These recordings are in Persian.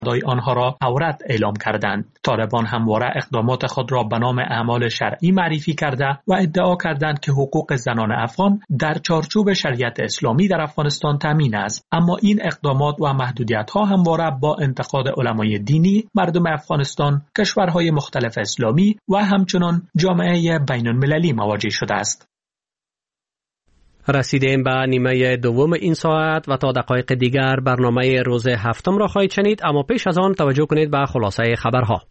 آنها را عورت اعلام کردند. طالبان همواره اقدامات خود را به نام اعمال شرعی معرفی کرده و ادعا کردند که حقوق زنان افغان در چارچوب شریعت اسلامی در افغانستان تامین است، اما این اقدامات و محدودیت‌ها همواره با انتقاد علمای دینی، مردم افغانستان، کشورهای مختلف اسلامی و همچنین جامعه بین‌المللی مواجه شده است. رسیدیم به نیمه دوم این ساعت و تا دقایق دیگر برنامه روز هفتم را خواهید شنید، اما پیش از آن توجه کنید به خلاصه خبرها.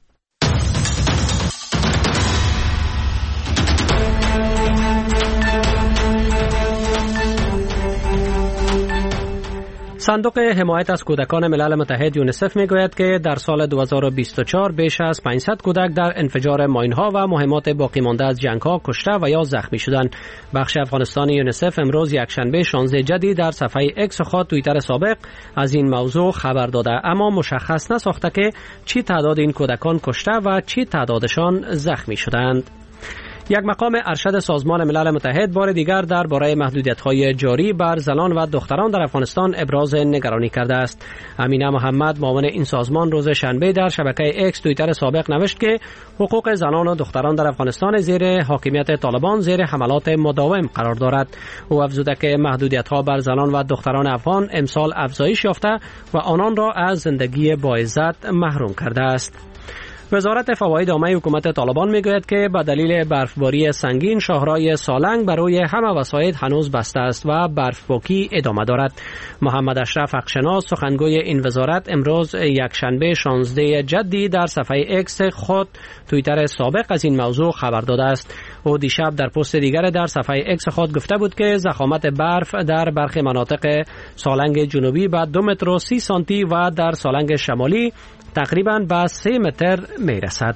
صندوق حمایت از کودکان ملل متحد یونیسف میگوید که در سال 2024 بیش از 500 کودک در انفجار ماین‌ها و مهمات باقی مانده از جنگ‌ها کشته و یا زخمی شدند. بخش افغانستان یونیسف امروز یکشنبه 16 جدی در صفحه اکس خود توییتر سابق از این موضوع خبر داده، اما مشخص نساخته که چی تعداد این کودکان کشته و چی تعدادشان زخمی شدند. یک مقام ارشد سازمان ملل متحد بار دیگر درباره محدودیت‌های جاری بر زنان و دختران در افغانستان ابراز نگرانی کرده است. امینه محمد معاون این سازمان روز شنبه در شبکه اکس توییتر سابق نوشت که حقوق زنان و دختران در افغانستان زیر حاکمیت طالبان زیر حملات مداوم قرار دارد. او افزوده که محدودیت‌ها بر زنان و دختران افغان امسال افزایش یافته و آنان را از زندگی با عزت محروم کرده است. وزارت فواید عامه حکومت طالبان میگوید که به دلیل برفباری سنگین شاهرای سالنگ برای همه وسایط هنوز بسته است و برفپاکی ادامه دارد. محمد اشرف حقشناس سخنگوی این وزارت امروز یکشنبه 16 جدی در صفحه اکس خود توییتر سابق از این موضوع خبر داده است. او دیشب در پست دیگر در صفحه اکس خود گفته بود که ضخامت برف در برخی مناطق سالنگ جنوبی به 2 متر و 30 سانتی و در سالنگ شمالی تقریباً به 3 متر می رسد.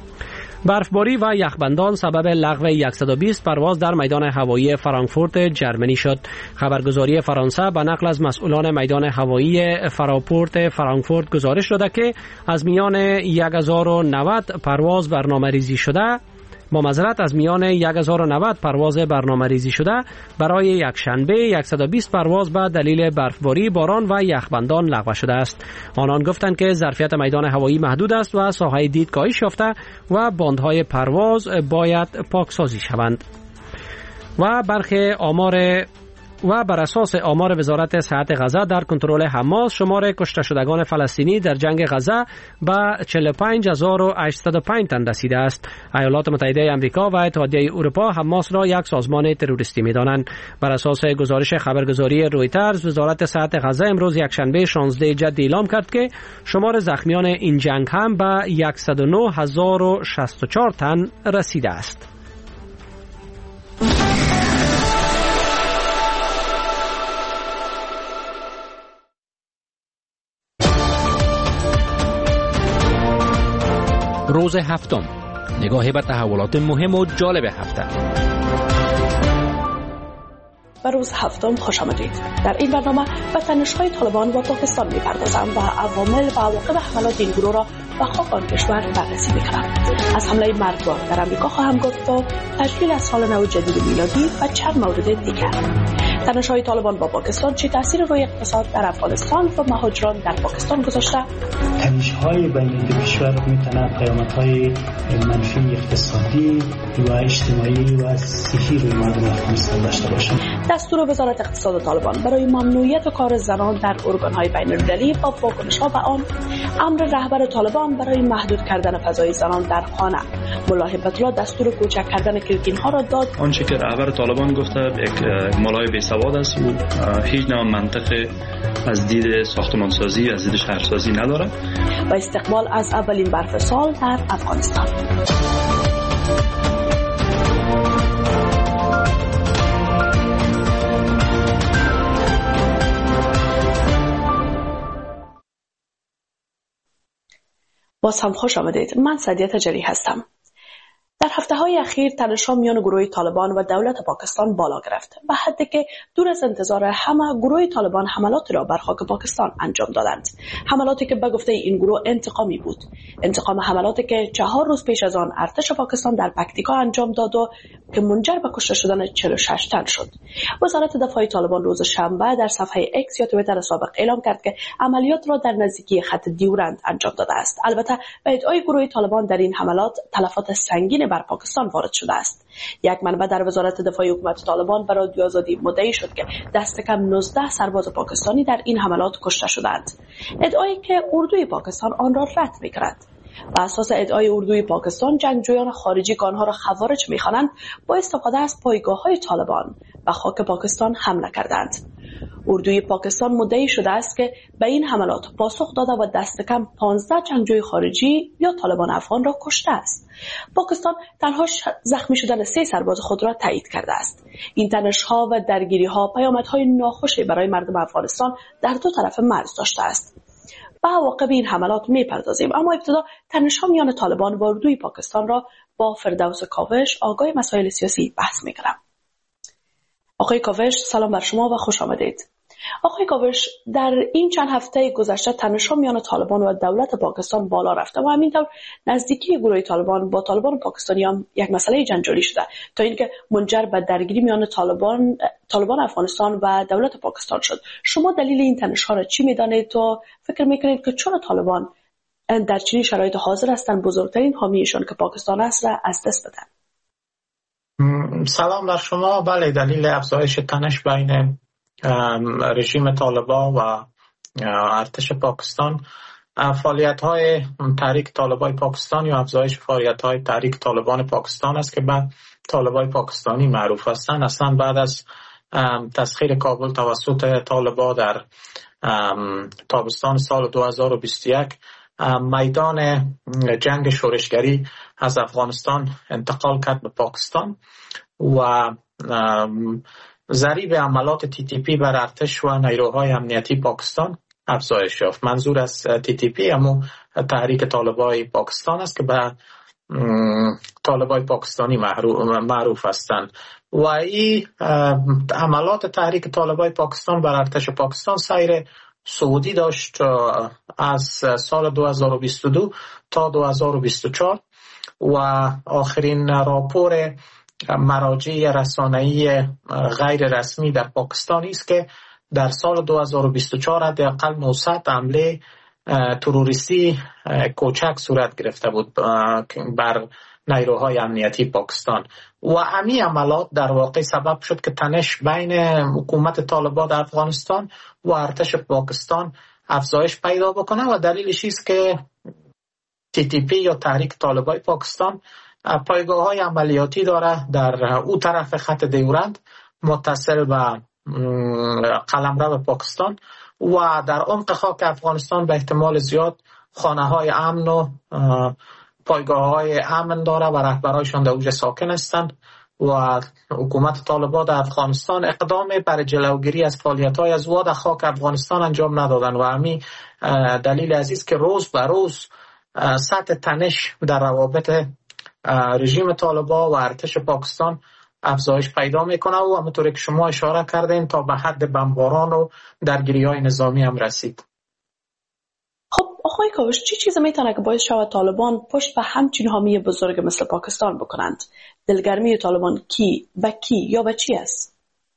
برفباری و یخبندان سبب لغو 120 پرواز در میدان هوایی فرانکفورت جرمنی شد. خبرگزاری فرانسه به نقل از مسئولان میدان هوایی فراپورت فرانکفورت گزارش داده که از میان 1090 پرواز برنامه‌ریزی شده از میان 1090 پرواز برنامه‌ریزی شده برای یکشنبه 120 پرواز به دلیل برفباری، باران و یخبندان لغو شده است. آنان گفتند که ظرفیت میدان هوایی محدود است و ساحه دید کاهش یافته و باندهای پرواز باید پاکسازی شوند. و بر اساس آمار وزارت صحت غزه در کنترل حماس شمار کشته شدگان فلسطینی در جنگ غزه به 45805 تن رسیده است. ایالات متحده آمریکا و اتحادیه اروپا حماس را یک سازمان تروریستی می‌دانند. بر اساس گزارش خبرگزاری رویترز وزارت صحت غزه امروز یکشنبه 16 جدی اعلام کرد که شمار زخمیان این جنگ هم به 109064 تن رسیده است. روز هفتم، نگاهی به تحولات مهم و جالب هفته. به روز هفتم خوش آمدید. در این برنامه به تنش‌های طالبان با پاکستان می‌پردازم و عوامل و عواقب حملات این گروه را به خاک آن کشور بررسی می‌کنم. از حمله مرگبار در آمریکا خواهم گفت تا تشکیل از سال نو جدید میلادی و چند مورد دیگر. تنش‌های طالبان با پاکستان چه تأثیر روی اقتصاد در افغانستان و مهاجران در پاکستان گذاشته؟ تنش‌های بین دو کشور می‌تواند پیامدهای منفی اقتصادی و اجتماعی و صحی روی مردم افغانستان داشته باشد. دستور وزارت اقتصاد طالبان برای ممنوعیت کار زنان در ارگان‌های بین‌المللی با واکنش‌ها به آن، امر رهبر طالبان برای محدود کردن فضای زنان در خانه، ملا هیبت الله دستور کوچک کردن کلکین‌ها را داد. آنچه که رهبر طالبان گفته یک ملای بی‌سواد است و هیچ نوع منطق از دید ساختمانسازی از دید شهرسازی ندارد. و استقبال از اولین برف سال در افغانستان. باز هم خوش آمدید. من سعدیه تجلی هستم. در هفته‌های اخیر تنش‌ها میان گروه طالبان و دولت پاکستان بالا گرفت و حتی که دور از انتظار همه گروه طالبان حملاتی را بر خاک پاکستان انجام دادند. حملاتی که به گفته این گروه انتقامی بود. انتقام حملاتی که 4 روز پیش از آن ارتش پاکستان در پکتیکا انجام داد و که منجر به کشته شدن 46 تن شد. وزارت دفاع طالبان روز شنبه در صفحه اکس یا توییتر سابق اعلام کرد که عملیات را در نزدیکی خط دیورند انجام داده است. البته به ادعای گروه طالبان در این حملات تلفات سنگین بر پاکستان وارد شده است. یک منبع در وزارت دفاع حکومت طالبان به رادیو آزادی مدعی شد که دست کم 19 سرباز پاکستانی در این حملات کشته شدند. ادعایی که اردوی پاکستان آن را رد می‌کند. بر اساس ادعای اردوی پاکستان، جنگجویان خارجی که آنها را خوارج می‌خوانند با استفاده از پایگاه‌های طالبان به خاک پاکستان حمله کردند. اردوی پاکستان مدعی شده است که به این حملات پاسخ داده و دست کم 15 جنگجوی خارجی یا طالبان افغان را کشته است. پاکستان تنها زخمی شدن 3 سرباز خود را تایید کرده است. این تنش‌ها و درگیری‌ها پیامدهای ناخوشی برای مردم افغانستان در دو طرف مرز داشته است. به عواقب این حملات می‌پردازیم، اما ابتدا تنش‌ها میان طالبان و اردوی پاکستان را با فردوس کاوش، آگاه مسائل سیاسی بحث می‌کنم. آقای کاوش، سلام بر شما و خوش آمدید. آقای کاوش، در این چند هفته گذشته تنش‌ها میان طالبان و دولت پاکستان بالا رفته و همینطور نزدیکی گروه طالبان با طالبان پاکستانی هم یک مسئله جنجالی شده تا اینکه منجر به درگیری میان طالبان افغانستان و دولت پاکستان شد. شما دلیل این تنش‌ها را چی می‌دانید و فکر می‌کنید که چرا طالبان در چنین شرایط حاضر هستند بزرگترین حامیشان که پاکستان است را از دست بدن؟ سلام بر شما. بله، دلیل افزایش تنش بین رژیم طالبان و ارتش پاکستان فعالیت‌های تحریک طالبان پاکستان یا افزایش فعالیت‌های تحریک طالبان پاکستان است که به طالبان پاکستانی معروف هستند. اصلا بعد از تسخیر کابل توسط طالبان در تابستان سال 2021 میدان جنگ شورشگری از افغانستان انتقال کرد به پاکستان و ضریب عملات TTP بر ارتش و نیروهای امنیتی پاکستان افزایش یافت. منظور از TTP همون تحریک طالبان پاکستان است که به طالبان پاکستانی معروف هستند و این عملات تحریک طالبان پاکستان بر ارتش پاکستان سیر صعودی داشت از سال 2022 تا 2024 و آخرین راپور مراجع رسانه‌ای غیر رسمی در پاکستان است که در سال 2024 حداقل 900 حمله تروریستی کوچک صورت گرفته بود بر نیروهای امنیتی پاکستان و همین عملات در واقع سبب شد که تنش بین حکومت طالبان در افغانستان و ارتش پاکستان افزایش پیدا بکنه و دلیلش است که TTP یا تحریک طالبان پاکستان پایگاه‌های عملیاتی داره در او طرف خط دیورند متصل به قلمرو پاکستان و در عمق خاک افغانستان به احتمال زیاد خانه‌های امن و پایگاه‌های امن داره و رهبرایشان در اوج ساکن هستند و حکومت طالبان در افغانستان اقدام برای جلوگیری از فعالیت‌های از واد خاک افغانستان انجام ندادن و همین دلیل عزیز که روز به روز سطح تنش در روابط رژیم طالبان و ارتش پاکستان افزایش پیدا میکنه و همونطوری که شما اشاره کردین تا به حد بمباران و درگیری‌های نظامی هم رسید. خب آقای کاوش، چی چیزی میتونه که باعث شود طالبان پشت به همچین حامی بزرگ مثل پاکستان بکنند؟ دلگرمی طالبان به کی یا به چی است؟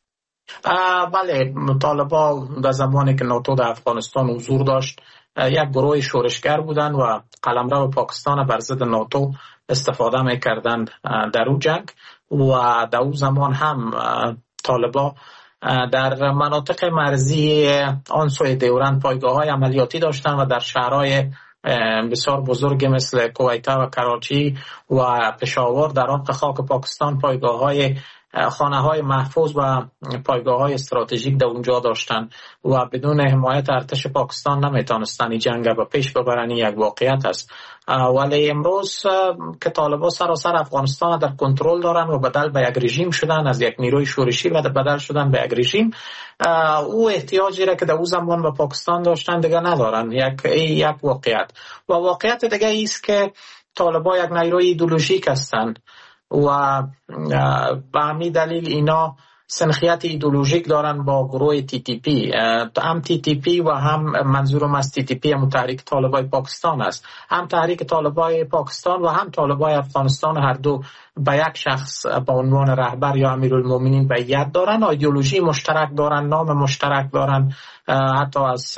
بله، طالبان در زمانی که ناتو در افغانستان حضور داشت یک گروه شورشگر بودن و قلمرو پاکستان بر ضد ناتو استفاده میکردند در اون جنگ و در اون زمان هم طالبان در مناطق مرزی آن سوی دیورند پایگاه‌های عملیاتی داشتند و در شهرهای بسیار بزرگ مثل کویت و کراچی و پشاور در عمق خاک پاکستان پایگاه‌های خانه‌های محفوظ و پایگاه‌های استراتژیک در اونجا داشتن و بدون حمایت ارتش پاکستان نمیتونستن این جنگ رو پیش ببرن. یک واقعیت است. ولی امروز که طالبان سراسر افغانستان در کنترل دارن و بدل به یک رژیم شدن، از یک نیروی شورشی و بدل شدن به یک رژیم، او احتیاجی را که در اون زمان به پاکستان داشتن دیگه ندارن. یک واقعیت و واقعیت دیگه است که طالبان یک نیروی ایدئولوژیک هستند و به همین دلیل اینا سنخیت ایدئولوژیک دارن با گروه TTP. هم TTP و هم منظورم از TTP هم تحریک طالبان پاکستان است. هم تحریک طالبان پاکستان و هم طالبان افغانستان هر دو به یک شخص به عنوان رهبر یا امیرالمومنین بیعت دارن، ایدئولوژی مشترک دارن، نام مشترک دارن، حتی از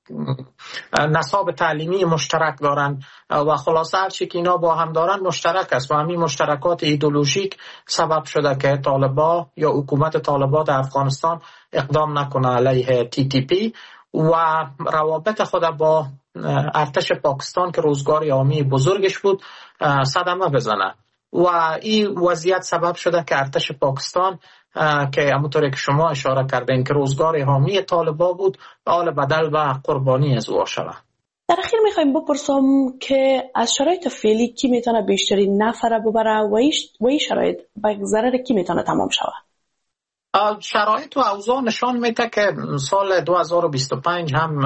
نصاب تعلیمی مشترک دارن و خلاصه هر چی که اینا با هم دارن مشترک است و همین مشترکات ایدئولوژیک سبب شده که طالبان یا حکومت طالبان در افغانستان اقدام نکنه علیه TTP و روابط خود با ارتش پاکستان که روزگار حامی بزرگش بود صدمه بزنه و این وضعیت سبب شده که ارتش پاکستان که همونطوری که شما اشاره کردین که روزگار حامی طالبان بود حال بدل و قربانی از او شود. در اخیر میخوایم بپرسم که از شرایط فعلی کی میتونه بیشترین نفر ببره و این شرایط به ضرر کی میتونه تمام شود؟ شرایط و اوضاع نشان میده که سال 2025 هم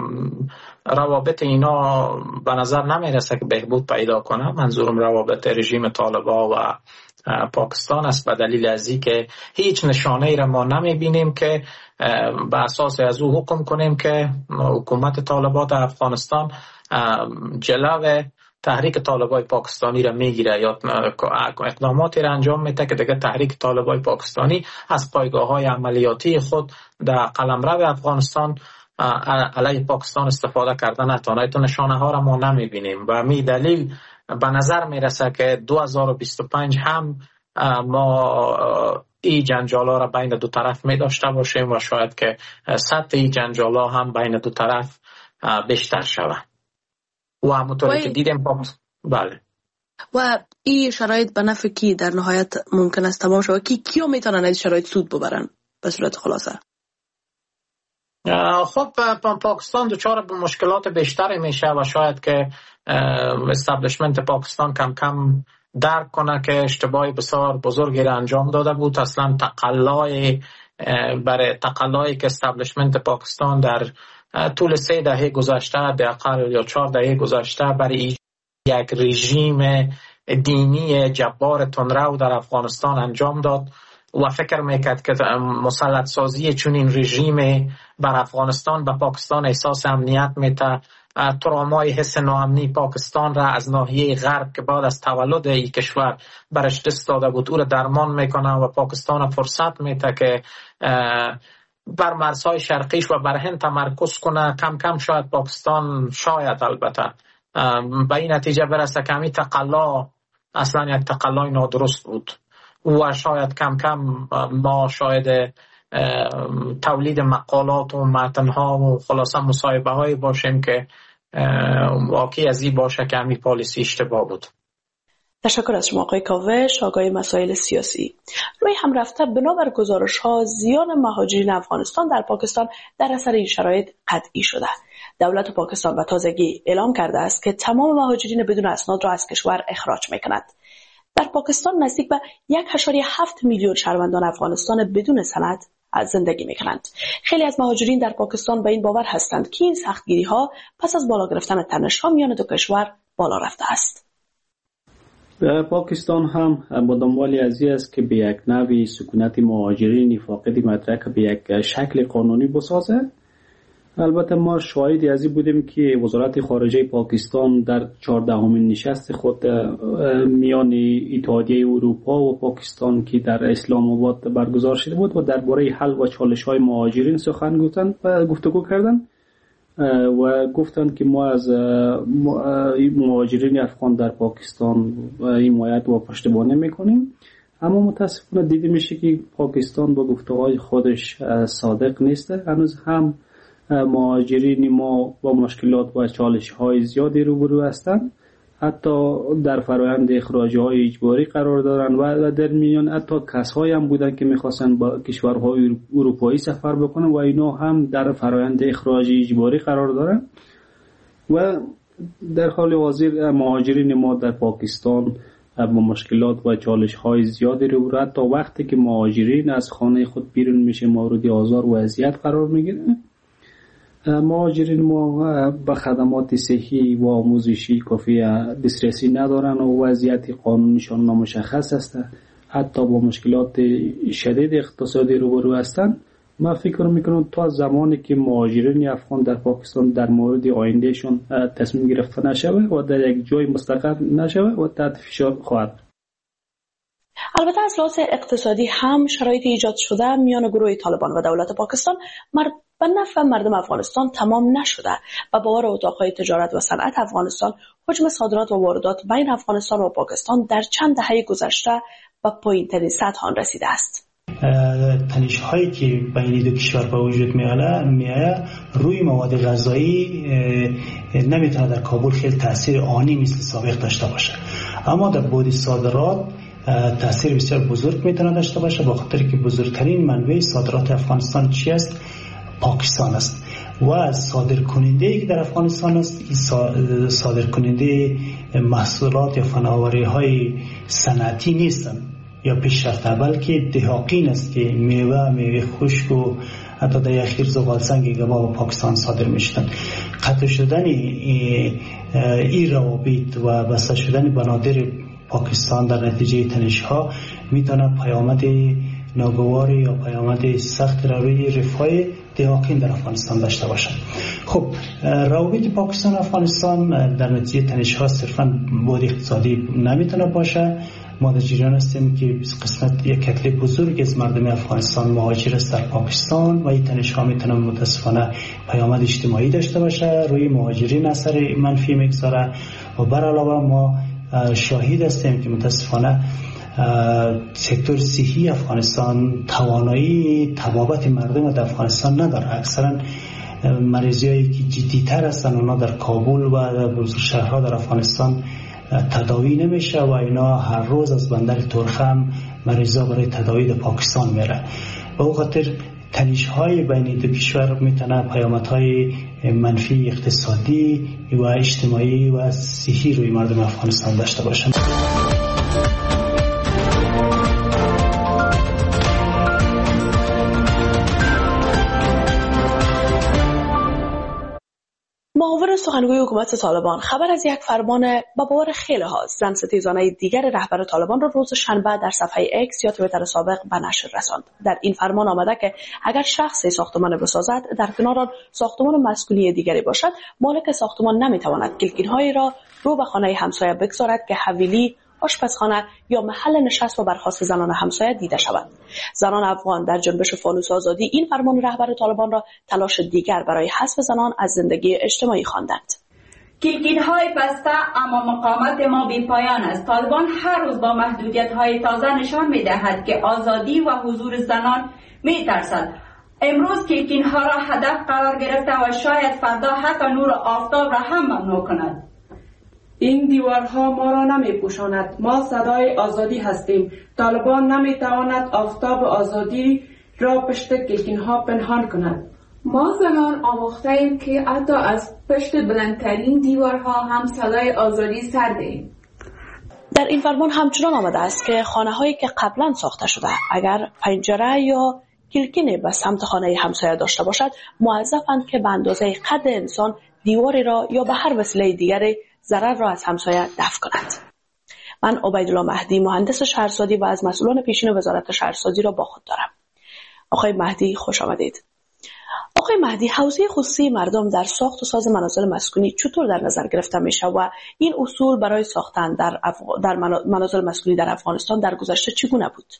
روابط اینا به نظر نمیرسه که بهبود پیدا کنه. منظورم روابط رژیم طالبان و پاکستان است به دلیل از این که هیچ نشانه ای را ما نمیبینیم که به اساس از او حکم کنیم که حکومت طالبان در افغانستان جلو تحریک طالبان پاکستانی را میگیره یا اقداماتی را انجام میده که دیگه تحریک طالبان پاکستانی از پایگاه‌های عملیاتی خود در قلمرو افغانستان علیه پاکستان استفاده کردن نتونه. تو نشانه ها را ما نمیبینیم و می دلیل به نظر میرسه که 2025 هم ما این جنجالا را بین دو طرف می داشته باشیم و شاید که سطح این جنجالا هم بین دو طرف بیشتر شود و همونطوری که دیدیم بله. و این شرایط به نفع کی در نهایت ممکن است تمام شود؟ کیا میتونن از شرایط سود ببرن به صورت خلاصه؟ خب پاکستان دچار به مشکلات بیشتری میشه و شاید که استابلیشمنت پاکستان کم کم درک کنه که اشتباهی بسیار بزرگی را انجام داده بود. اصلا برای تقلایی که استابلیشمنت پاکستان در طول 3 دهه گذشته حداقل یا 4 دهه گذشته برای یک رژیم دینی جبار تندرو در افغانستان انجام داد و فکر میکرد که مسلط سازی چون این رژیم بر افغانستان به پاکستان احساس امنیت میده، ترامای حس ناامنی پاکستان را از ناحیه غرب که بعد از تولد این کشور برش دست داده بود او را درمان میکنه و پاکستان فرصت میده که بر مرزهای شرقیش و بر هند تمرکز کنه. کم کم شاید پاکستان البته به این نتیجه برسه که همین تقلا اصلا یک تقلای نادرست بود و شاید کم کم ما شاید تولید مقالات و متنها و خلاصه مصاحبه هایی باشیم که واقعی از این باشه که همین پالیسی اشتباه بود. تشکر از شما آقای کاوش، آقای مسائل سیاسی. روی هم رفته بنابر گزارش ها زیان مهاجرین افغانستان در پاکستان در اثر این شرایط قطعی شده. دولت پاکستان به تازگی اعلام کرده است که تمام مهاجرین بدون اسناد را از کشور اخراج می‌کند. در پاکستان نزدیک به 1.7 میلیون شهروندان افغانستان بدون سند از زندگی می‌کنند. خیلی از مهاجرین در پاکستان به این باور هستند که این سختگیری‌ها پس از بالا گرفتن تنش‌ها میان دو کشور بالا رفته است. پاکستان هم با دنبال ازی است که به یک نوعی سکونت مهاجرین فاقد مدرک به یک شکل قانونی بسازه. البته ما شاهدی از این بودیم که وزارت خارجه پاکستان در 14مین نشست خود میان اتحادیه اروپا و پاکستان که در اسلام آباد برگزار شده بود و درباره حل و چالش‌های مهاجرین سخن گفتند و گفتگو کردند و گفتند که ما از مهاجرین افغان در پاکستان حمایت و پشتیبانی میکنیم، اما متاسفانه دیده میشه که پاکستان با گفته‌های خودش صادق نیست. هنوز هم مهاجرین ما با مشکلات و چالش‌های زیادی روبرو هستند، حتی در فرآیند اخراج‌های اجباری قرار دارند و در میان حتی کسایی هم بودن که می‌خواستن با کشورهای اروپایی سفر بکنن و اینا هم در فرآیند اخراج اجباری قرار دارند و در حال حاضر مهاجرین ما در پاکستان با مشکلات و چالش‌های زیادی روبرو، حتی وقتی که مهاجرین از خانه خود بیرون میشه مورد آزار و اذیت قرار میگیرن. مهاجرین ما به خدمات صحی و آموزشی کافی دسترسی ندارن و وضعیت قانونیشان نامشخص است. حتی با مشکلات شدید اقتصادی روبرو هستند. من فکر میکنم تا زمانی که مهاجرین افغان در پاکستان در مورد آیندهشون تصمیم گرفته نشود و در یک جای مستقر نشود و تحت فشار خواهد. البته از لحاظ اقتصادی هم شرایط ایجاد شده میان گروه طالبان و دولت پاکستان به نفع مردم افغانستان تمام نشده و بار اتاقهای تجارت و صنعت افغانستان حجم صادرات و واردات بین افغانستان و پاکستان در چند دهه گذشته به پایین‌ترین سطح آن رسیده است. تنش‌هایی که بین دو کشور به وجود میآید روی مواد غذایی نمیتونه در کابل خیلی تاثیر آنی مثل سابق داشته باشه، اما در بعد صادرات تاثیر بسیار بزرگ میتونه داشته باشه، به خاطر که بزرگترین منبع صادرات افغانستان چی است؟ پاکستان است و صادرکننده که در افغانستان است صادرکننده محصولات یا فناوری‌های صنعتی نیستند یا پیشرفته، بلکه دهاقین است که میوه خشک و حتی در اخیر زغال سنگ کباب پاکستان صادر میشدن. قطع شدن این روابط و بسته شدن بنادر پاکستان در نتیجه تنش‌ها میتونه پیامد ناگواری یا پیامد سخت روی رفاه دهاقین در افغانستان داشته باشد. خب روابط پاکستان و افغانستان در نتیجه تنش‌ها صرفاً بعد اقتصادی نمیتونه باشه. ما در جریان هستیم که قسمت یک کتله بزرگ از مردم افغانستان مهاجر است در پاکستان و این تنش‌ها میتونه متاسفانه پیامد اجتماعی داشته باشه، روی مهاجرین اثر منفی میگذاره و بر علاوه ما شاهد هستیم که متاسفانه سکتور صحی افغانستان توانایی طبابت مردم در افغانستان نداره. اکثرا مریضایی که جدی‌تر هستن اونا در کابل و در بزرگ شهرها در افغانستان تداوی نمیشه و اینا هر روز از بندر ترخم مریضا برای تداوی در پاکستان میره. به اون خاطر تنش‌های بین دو کشور میتونه پیامدهای منفی اقتصادی و اجتماعی و صحی روی مردم افغانستان داشته باشه. معاون سخنگوی حکومت طالبان خبر از یک فرمان با باور خیلی ها زن ستیزانه دیگر رهبر طالبان را روز شنبه در صفحه اکس یا توییتر سابق به نشر رساند. در این فرمان آمده که اگر شخصی ساختمان بسازد در کنار آن ساختمان مسکونی دیگری باشد، مالک ساختمان نمیتواند گلگیرهایی را رو به خانه همسایه بگذارد که حویلی، آشپزخانه یا محل نشست و برخاست زنان همسایه دیده شود. زنان افغان در جنبش فانوس آزادی این فرمان رهبر طالبان را تلاش دیگر برای حذف زنان از زندگی اجتماعی خواندند. گلگیرهای بسته اما مقاومت ما بی پایان است. طالبان هر روز با محدودیت‌های تازه نشان می‌دهد که آزادی و حضور زنان می‌ترسد. امروز گلگیرها را هدف قرار گرفته و شاید فردا حتی نور آفتاب را هم ممنوع کند. این دیوارها ما را نمی پوشاند. ما صدای آزادی هستیم. طالبان نمی تواند آفتاب آزادی را پشت گلگیرها پنهان کند. ما زنان آموخته ایم که حتی از پشت بلندترین دیوارها هم صدای آزادی سر دهیم. در این فرمان همچنان آمده است که خانه‌هایی که قبلا ساخته شده اگر پنجره یا گلگینی به سمت خانه همسایه داشته باشد، موظفند که به اندازه قد انسان دیواری را یا به هر وسیله دیگری ضرر را از همسایه دفع کنند. من عبیدالله مهدی مهندس شهرسازی و از مسئولان پیشین وزارت شهرسازی را با خود دارم. آقای مهدی خوش آمدید. آقای مهدی، حوزه خصوصی مردم در ساخت و ساز منازل مسکونی چطور در نظر گرفته میشه و این اصول برای ساختن در منازل مسکونی در افغانستان در گذشته چگونه بود؟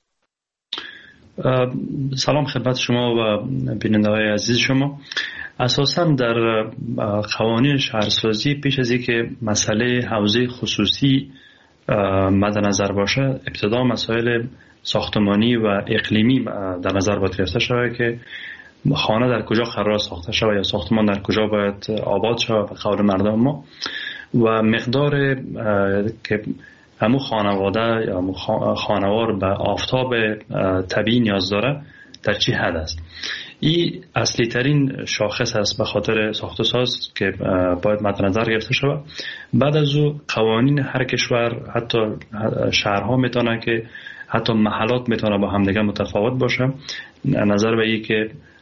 سلام خدمت شما و بیننده‌های عزیز شما. اساساً در قوانین شهرسازی پیش از اینکه مسئله حوزه خصوصی مد نظر باشه، ابتدا مسائل ساختمانی و اقلیمی در نظر باید گرفته شود که خانه در کجا قرار ساخته شود یا ساختمان در کجا باید آباد شود به قول مردم ما و مقدار که همون خانواده یا خانوار به آفتاب طبیعی نیاز داره در چی حد است. این اصلی ترین شاخص است به خاطر ساخت و ساز که باید مد نظر گرفته شود. بعد از او قوانین هر کشور، حتی شهرها میتونه که حتی محلات میتونه با همدیگه متفاوت باشه، نظر به این که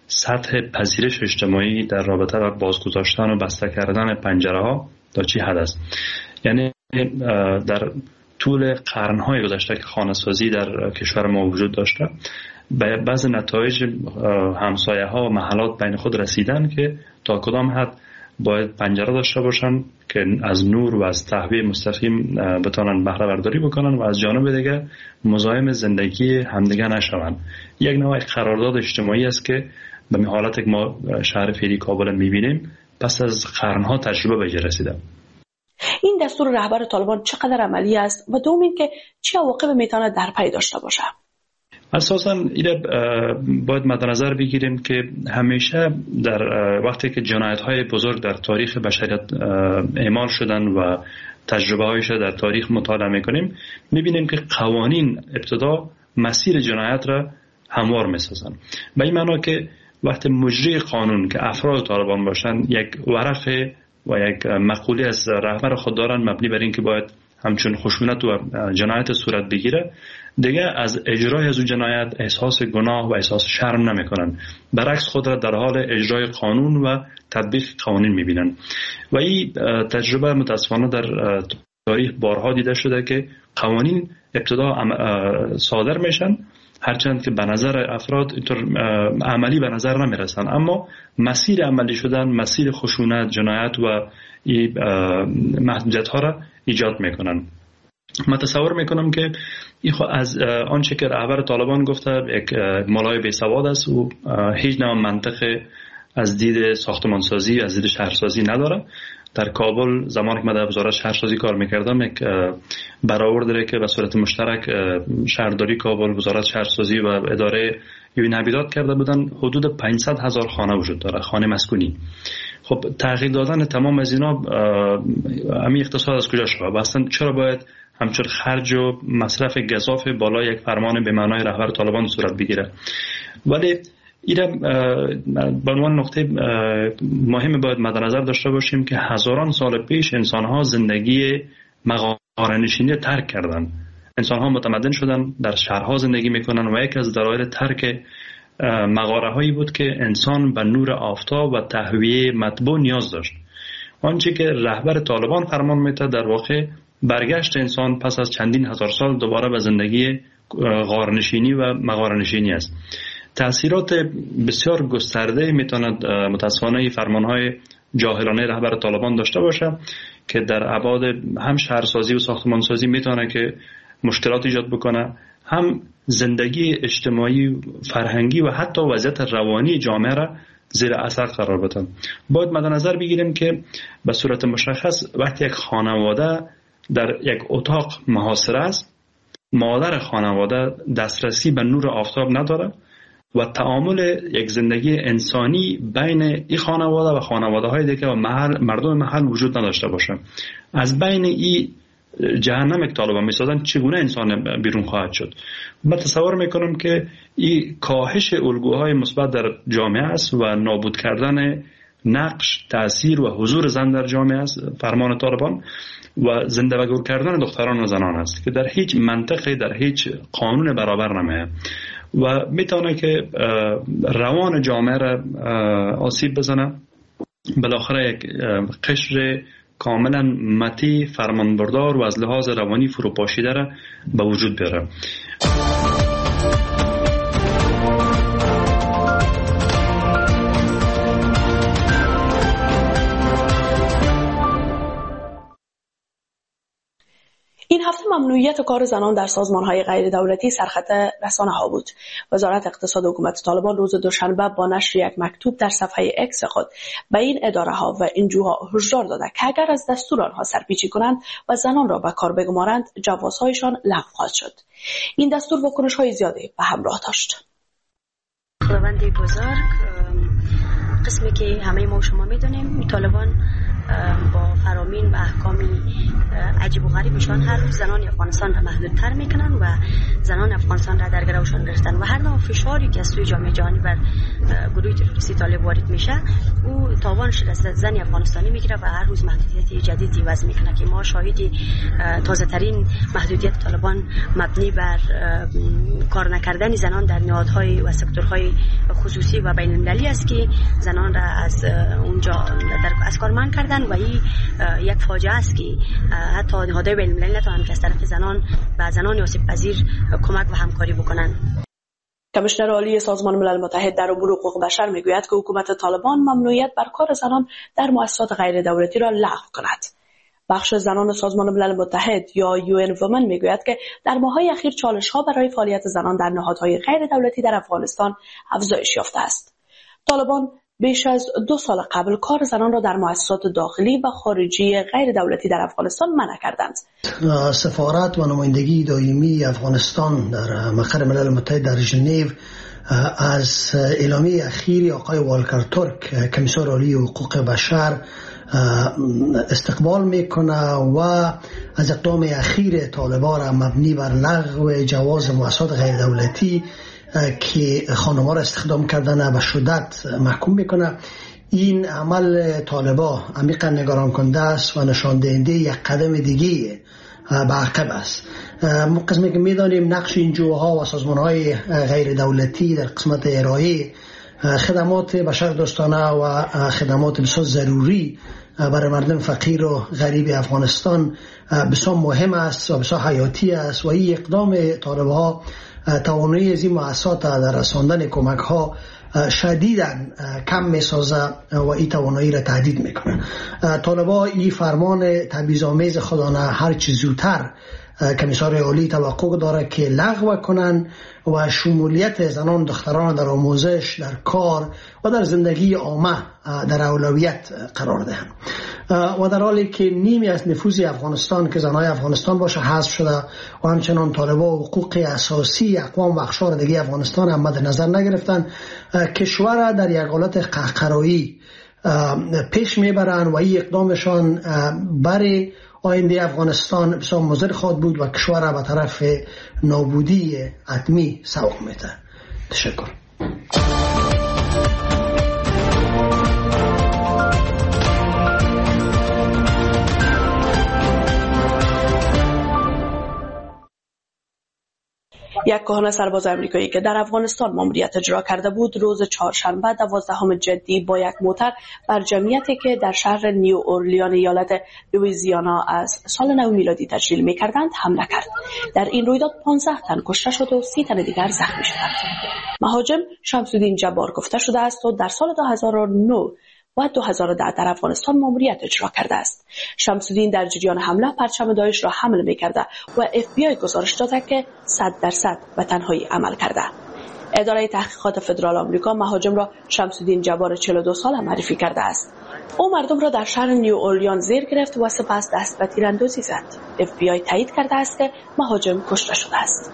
سطح پذیرش اجتماعی در رابطه با بازگذاشتن و بسته کردن پنجره ها تا چی حد است. یعنی در طول قرن‌های گذشته که خانه‌سازی در کشور ما وجود داشته، به بعض نتایج همسایه‌ها و محلات بین خود رسیدن که تا کدام حد باید پنجره داشته باشن که از نور و از تهویه مستقیم بتونن بهره برداری بکنن و از جانب دیگه مزاحم زندگی همدیگه نشون. یک نوع قرارداد اجتماعی است که به حالت که ما شهر فعلی کابل می‌بینیم پس از قرن‌ها تجربه به رسیده. این دستور رهبر طالبان چقدر عملی است و دوم این که چه عواقبی میتونه در پی داشته باشه؟ اساساً اینه باید مد نظر بگیریم که همیشه در وقتی که جنایت‌های بزرگ در تاریخ بشریت اعمال شدن و تجربه‌هایش در تاریخ مطالعه می‌کنیم، می‌بینیم که قوانین ابتدا مسیر جنایت را هموار می‌سازن. به این معنا که وقتی مجری قانون که افراد طالبان باشن یک ورقه و یک مقوله از رهبر خود دارن مبنی بر این که باید همچون خشونت و جنایت صورت بگیره، دیگه از اجرای از اون جنایت احساس گناه و احساس شرم نمیکنن، برعکس خود را در حال اجرای قانون و تطبیق قوانین میبینن. و این تجربه متاسفانه در تاریخ بارها دیده شده که قوانین ابتدا صادر میشن، هرچند که به نظر افراد اینطور عملی به نظر نمیرسن، اما مسیر عملی شدن، مسیر خشونت، جنایت و محدودیت ها را ایجاد میکنن. من تصور میکنم که این از آنچه که رهبر طالبان گفته یک مولای بیسواد است و هیچ نوع منطق از دید ساختمانسازی، از دید شهرسازی نداره. در کابل زمانی که من در وزارت شهرسازی کار میکردم یک برآورد داره که به صورت مشترک شهرداری کابل، وزارت شهرسازی و اداره این نبیدات کرده بودن، حدود 500,000 خانه وجود داره، خانه مسکونی. خب تغییر دادن تمام از اینا همین اقتصاد از کجا شد؟ اصلا چرا باید همچون خرج و مصرف گزاف بالای یک فرمان به معنای رهبر طالبان صورت بگیره؟ ولی این به عنوان نقطه مهم باید مد نظر داشته باشیم که هزاران سال پیش انسان‌ها زندگی مغاره‌نشینی ترک کردن. انسان‌ها متمدن شدن، در شهرها زندگی میکنن و یک از دلایل ترک مغاره‌هایی بود که انسان به نور آفتاب و تهویه مطبوع نیاز داشت. آنچه که رهبر طالبان فرمان میده در واقع برگشت انسان پس از چندین هزار سال دوباره به زندگی غارنشینی و مغاره‌نشینی است. تأثیرات بسیار گسترده میتواند متاسفانه فرمانهای جاهلانه رهبر طالبان داشته باشه که در ابعاد هم شهرسازی و ساختمانسازی میتونه که مشکلات ایجاد بکنه، هم زندگی اجتماعی، فرهنگی و حتی وضعیت روانی جامعه را زیر اثر قرار بدن. باید مد نظر بگیریم که به صورت مشخص وقتی یک خانواده در یک اتاق محاصره است، مادر خانواده دسترسی به نور آفتاب نداره و تعامل یک زندگی انسانی بین این خانواده و خانواده‌های دیگه و مردم محل وجود نداشته باشه. از بین این جهنم که طالبان میسازن چگونه انسان بیرون خواهد شد؟ من تصور میکنم که این کاهش الگوهای مثبت در جامعه است و نابود کردن نقش، تأثیر و حضور زن در جامعه است فرمان طالبان و زنده و گور کردن دختران و زنان است که در هیچ منطقه، در هیچ قانون برابر نمیه و میتونه که روان جامعه را آسیب بزنه. بالاخره یک قشر کاملا متی، فرمانبردار و از لحاظ روانی فروپاشیده را به وجود بیاره. این هفته ممنوعیت کار زنان در سازمان‌های غیر دولتی سرخط رسانه‌ها بود. وزارت اقتصاد حکومت طالبان روز دوشنبه با نشر یک مکتوب در صفحه اکس خود به این اداره‌ها و انجوها هشدار داده که اگر از دستور آنها سرپیچی کنند و زنان را به کار بگمارند، جوازهایشان لغو خواهد شد. این دستور واکنش‌های زیادی به همراه داشت. خداوند بزرگ، قسمی که همه ما شما می‌دونیم، طالبان با فرامین و احکامی عجیب و غریبشان هر روز زنان افغانستان را محدودتر میکنن و زنان افغانستان را در گروشان گرفتن و هر نوع فشاری که از سوی جامعه جهانی بر گروه تروریستی طالب وارد میشه او تاوانش را زن افغانستانی میگیره و هر روز محدودیت جدیدی وضع میکنه که ما شاهد تازه ترین محدودیت طالبان مبنی بر کار نکردن زنان در نهادهای و سکتورهای خصوصی و بین المللی است که زنان را از اونجا از کار منع کردن و این یک فاجعه است که حتی نهادهای بین المللی نتوانند که از طرف زنان و زنان آسیب پذیر کمک و همکاری بکنند. کمیشنر عالی سازمان ملل متحد در امور حقوق بشر میگوید که حکومت طالبان ممنوعیت بر کار زنان در مؤسسات غیر دولتی را لغو کند. بخش زنان سازمان ملل متحد یا UN Women میگوید که در ماه‌های اخیر چالش‌ها برای فعالیت زنان در نهادهای غیر دولتی در افغانستان افزایش یافته است. طالبان بیش از 2 سال قبل کار زنان را در مؤسسات داخلی و خارجی غیر دولتی در افغانستان منع کردند. سفارت و نمایندگی دائمی افغانستان در مقر ملل متحد در ژنو از اعلامیه اخیری آقای والکر ترک کمیسر عالی حقوق بشر استقبال میکنه و از اقدام اخیر طالبان را مبنی بر لغو جواز مؤسسات غیر دولتی که خانم‌ها را استخدام کردن به شدت محکوم میکنه. این عمل طالبان عمیقا نگران کننده است و نشان دهنده یک قدم دیگه به عقب است. قسمی که میدانیم نقش این جوها و سازمان‌های غیر دولتی در قسمت ارائه خدمات بشردوستانه و خدمات بسیار ضروری برای مردم فقیر و غریب افغانستان بسیار مهم است و بسیار حیاتی است و این اقدام طالب‌ها توانایی از این مؤسسات در رساندن کمک ها شدیداً کم میسازه و این توانایی را تهدید میکنه. طالبان این فرمان تبعیض‌آمیز خودانه هر چه زودتر کمیسر عالی توقع داره که لغو کنن و شمولیت زنان دختران در آموزش، در کار و در زندگی عامه در اولویت قرار دهند. و در حالی که نیمی از نفوذ افغانستان که زنای افغانستان باشه حذف شده و همچنان طالبان حقوق اساسی اقوام و اقشار دیگه افغانستان هم مد نظر نگرفتن، کشور در یک حالت قهقرایی پیش میبرن و این اقدامشان برای آینده افغانستان بسیار مضر خواهد بود و کشور را به طرف نابودی حتمی سوق میده. تشکر. یک کهنه سرباز آمریکایی که در افغانستان ماموریت اجرا کرده بود روز چهارشنبه 12 جدی با یک موتر بر جمعیتی که در شهر نیو اورلیان ایالت لوئیزیانا از سال نو میلادی تجلیل می‌کردند حمله کرد. در این رویداد 15 تن کشته شد و 30 تن دیگر زخمی شدند. مهاجم شمس‌الدین جبار گفته شده است و در سال 2009 و 2010 در افغانستان ماموریت اجرا کرده است. شمس‌الدین در جریان حمله پرچم داعش را حمل می‌کرده و FBI گزارش داده که 100% به تنهایی عمل کرده. اداره تحقیقات فدرال آمریکا مهاجم را شمس‌الدین جبار 42 ساله معرفی کرده است. او مردم را در شهر نیو اورلیان زیر گرفت و سپس دست به تیراندازی زد. FBI تایید کرده است که مهاجم کشته شده است.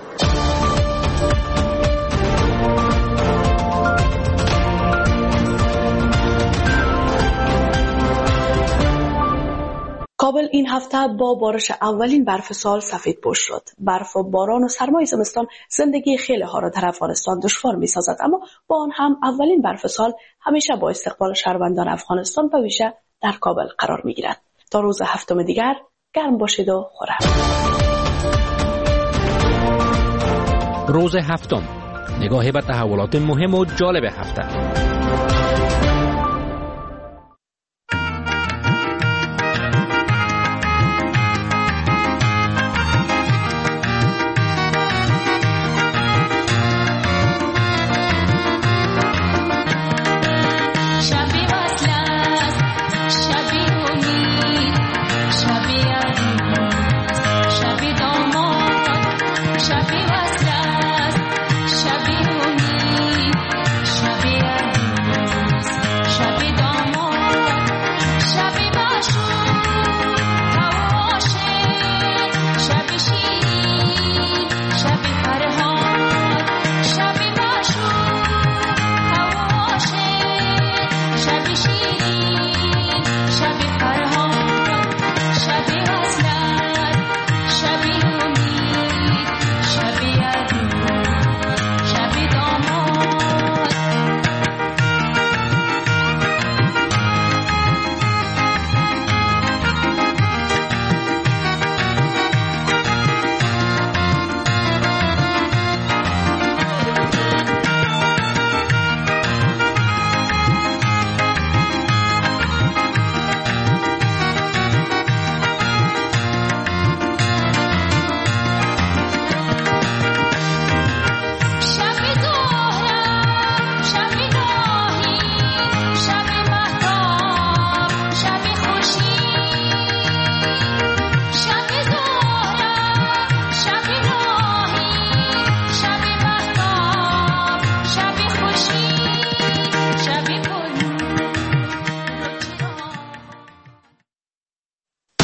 کابل این هفته با بارش اولین برف سال سفیدپوش شد. برف و باران و سرمای زمستان زندگی خیلی ها را در افغانستان دشوار می سازد، اما با آن هم اولین برف سال همیشه با استقبال شهروندان افغانستان به ویژه در کابل قرار می گیرد. تا روز هفتم دیگر گرم باشید و خورم. روز هفتم، نگاهی به تحولات مهم و جالب هفته.